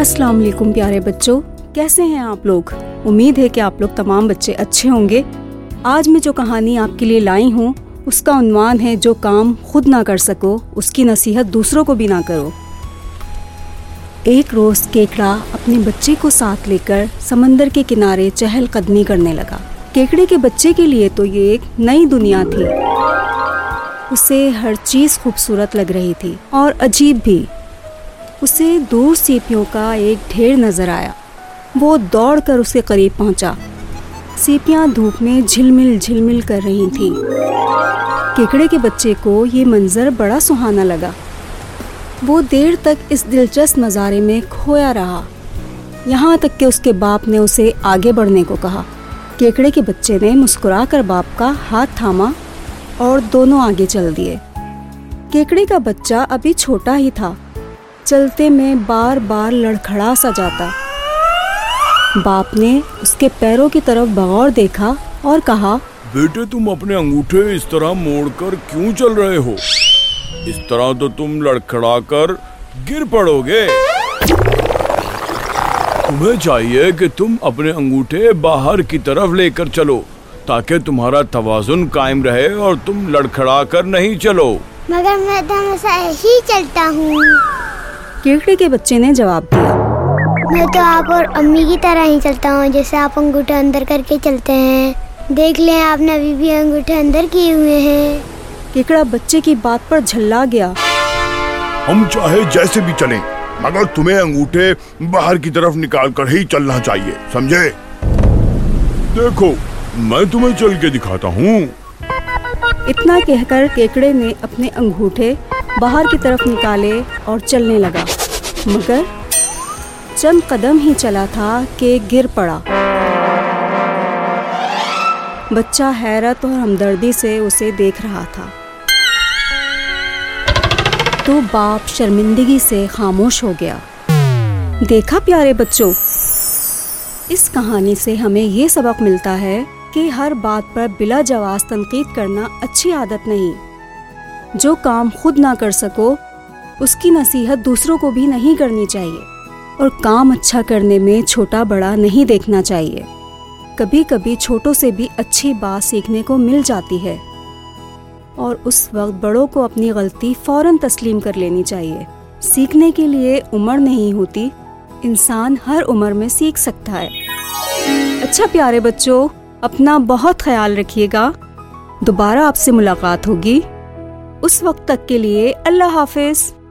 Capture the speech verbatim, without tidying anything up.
अस्सलाम वालेकुम प्यारे बच्चों, कैसे हैं आप लोग। उम्मीद है कि आप लोग तमाम बच्चे अच्छे होंगे। आज मैं जो कहानी आपके लिए लाई हूँ उसका उन्वान है जो काम खुद ना कर सको उसकी नसीहत दूसरों को भी ना करो। एक रोज़ केकड़ा अपने बच्चे को साथ लेकर समंदर के किनारे चहलकदमी करने लगा। केकड़े के बच्चे के लिए तो ये एक नई दुनिया थी। उसे हर चीज़ खूबसूरत लग रही थी और अजीब भी। उसे दूर सीपियों का एक ढेर नजर आया। वो दौड़कर उसके करीब पहुंचा। सीपियां धूप में झिलमिल झिलमिल कर रही थीं। केकड़े के बच्चे को ये मंजर बड़ा सुहाना लगा। वो देर तक इस दिलचस्प नज़ारे में खोया रहा, यहाँ तक कि उसके बाप ने उसे आगे बढ़ने को कहा। केकड़े के बच्चे ने मुस्कुराकर बाप का हाथ थामा और दोनों आगे चल दिए। केकड़े का बच्चा अभी छोटा ही था, चलते में बार बार लड़खड़ा सा जाता। बाप ने उसके पैरों की तरफ बगौर देखा और कहा, बेटे तुम अपने अंगूठे इस तरह मोड़कर क्यों चल रहे हो? इस तरह तो तुम लड़खड़ा कर गिर पड़ोगे। तुम्हें चाहिए कि तुम अपने अंगूठे बाहर की तरफ लेकर चलो ताकि तुम्हारा तवाजुन कायम रहे और तुम लड़खड़ा कर नहीं चलो। मगर मैं तो हमेशा ही चलता हूँ। केकड़े के बच्चे ने जवाब दिया, मैं तो आप और अम्मी की तरह ही चलता हूँ, जैसे आप अंगूठे अंदर करके चलते हैं। देख लें, आपने अभी भी अंगूठे अंदर किए हुए हैं। केकड़ा बच्चे की बात पर झल्ला गया। हम चाहे जैसे भी चलें, मगर तुम्हें अंगूठे बाहर की तरफ निकाल कर ही चलना चाहिए, समझे? देखो, मैं तुम्हें चल के दिखाता हूँ। इतना कहकर केकड़े ने अपने अंगूठे बाहर की तरफ निकाले और चलने लगा, मगर चंद कदम ही चला था कि गिर पड़ा। बच्चा हैरत और हमदर्दी से उसे देख रहा था। तो बाप शर्मिंदगी से खामोश हो गया। देखा प्यारे बच्चों, इस कहानी से हमें ये सबक मिलता है कि हर बात पर बिला जवाब तनकीद करना अच्छी आदत नहीं। जो काम खुद ना कर सको उसकी नसीहत दूसरों को भी नहीं करनी चाहिए, और काम अच्छा करने में छोटा बड़ा नहीं देखना चाहिए। कभी कभी छोटों से भी अच्छी बात सीखने को मिल जाती है, और उस वक्त बड़ों को अपनी गलती फौरन तस्लीम कर लेनी चाहिए। सीखने के लिए उम्र नहीं होती, इंसान हर उम्र में सीख सकता है। अच्छा प्यारे बच्चों, अपना बहुत ख्याल रखिएगा। दोबारा आपसे मुलाकात होगी। उस वक्त तक के लिए अल्लाह हाफिज।